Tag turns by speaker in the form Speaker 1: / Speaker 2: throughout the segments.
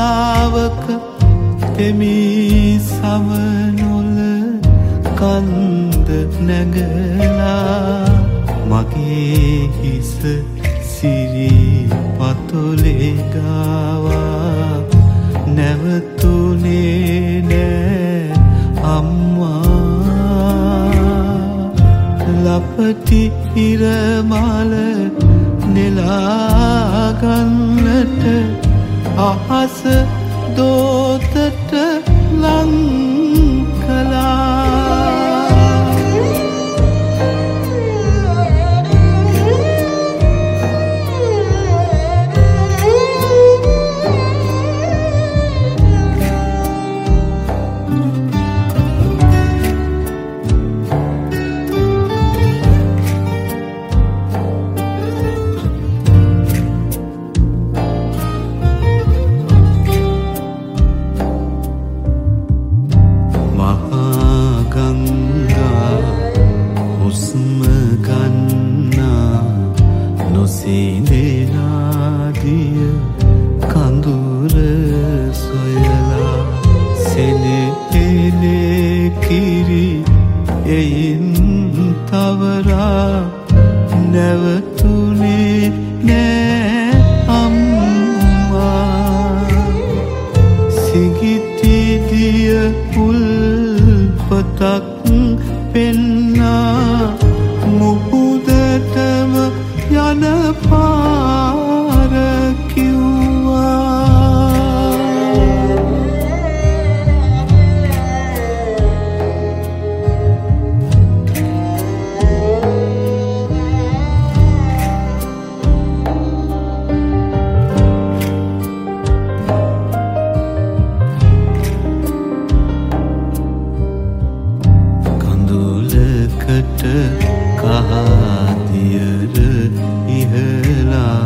Speaker 1: වෙලාවක තෙමි සමනොල කන්ද නැගලා මගේ හිස සිරි පතොලේ ගාවා නැවතුනේ නෑ අම්මා ලපටි ඉරමල නෙලාගන්නට අහස දෝතට ලං කළා සිඳෙනාදිය කඳුර සොයලා සෙනෙහෙනේ කිරි එයින් තවරා නැවතුනේ නෑ අම්මා සිඟිතිදිය උල්පතක් පෙන්නා මුහුදටම යන පාර කිව්වා කඳුලකට කහදියර ඉහලා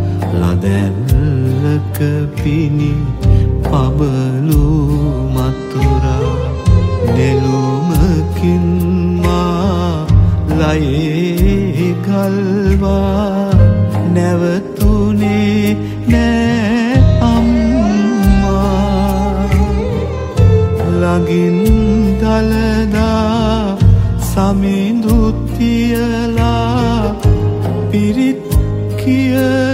Speaker 1: ලදැල්ලක පිණි පබලු මතුරා නෙළුමකින් මා ලයේ ගල්වා නැවතුනේ නෑ අම්මා ළඟින් දලදා සමිඳු තියලා පිරිත් කිය